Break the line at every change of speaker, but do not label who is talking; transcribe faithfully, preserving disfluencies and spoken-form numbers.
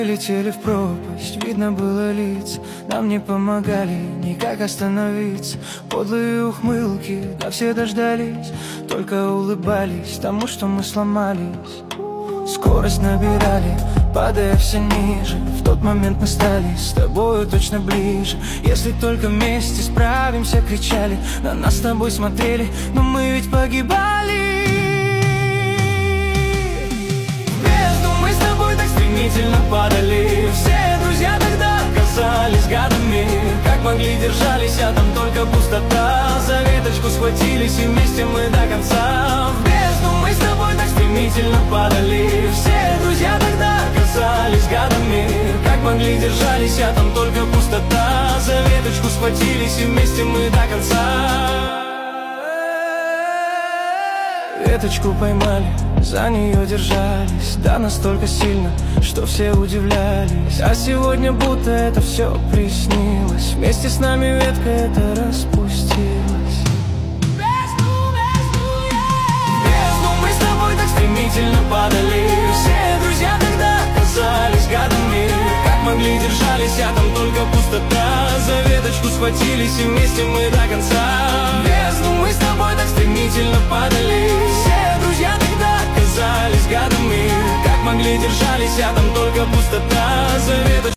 Летели в пропасть, видно было лиц, нам не помогали никак остановиться. Подлые ухмылки, да все дождались, только улыбались тому, что мы сломались. Скорость набирали, падая все ниже. В тот момент мы стали с тобою точно ближе. Если только вместе справимся, кричали, на нас с тобой смотрели, но мы ведь погибали. Стремительно падали, все друзья тогда казались гадами. Как могли, держались, а там только пустота. За веточку схватились и вместе мы до конца. В бездну мы с тобой так стремительно падали. Все друзья тогда казались гадами. Как могли, держались, а там только пустота. За веточку схватились и вместе мы до конца. Веточку поймали, за нее держались, да настолько сильно, что все удивлялись. А сегодня будто это все приснилось, вместе с нами ветка эта распустилась. Бездну, бездну, yeah. Бездну мы с тобой так стремительно падали. Все друзья тогда казались гадами. Как могли, держались, а там только пустота. За веточку схватились и вместе мы до конца. Бездну мы с тобой так стремительно падали. Держались, а там только пустота. За веточку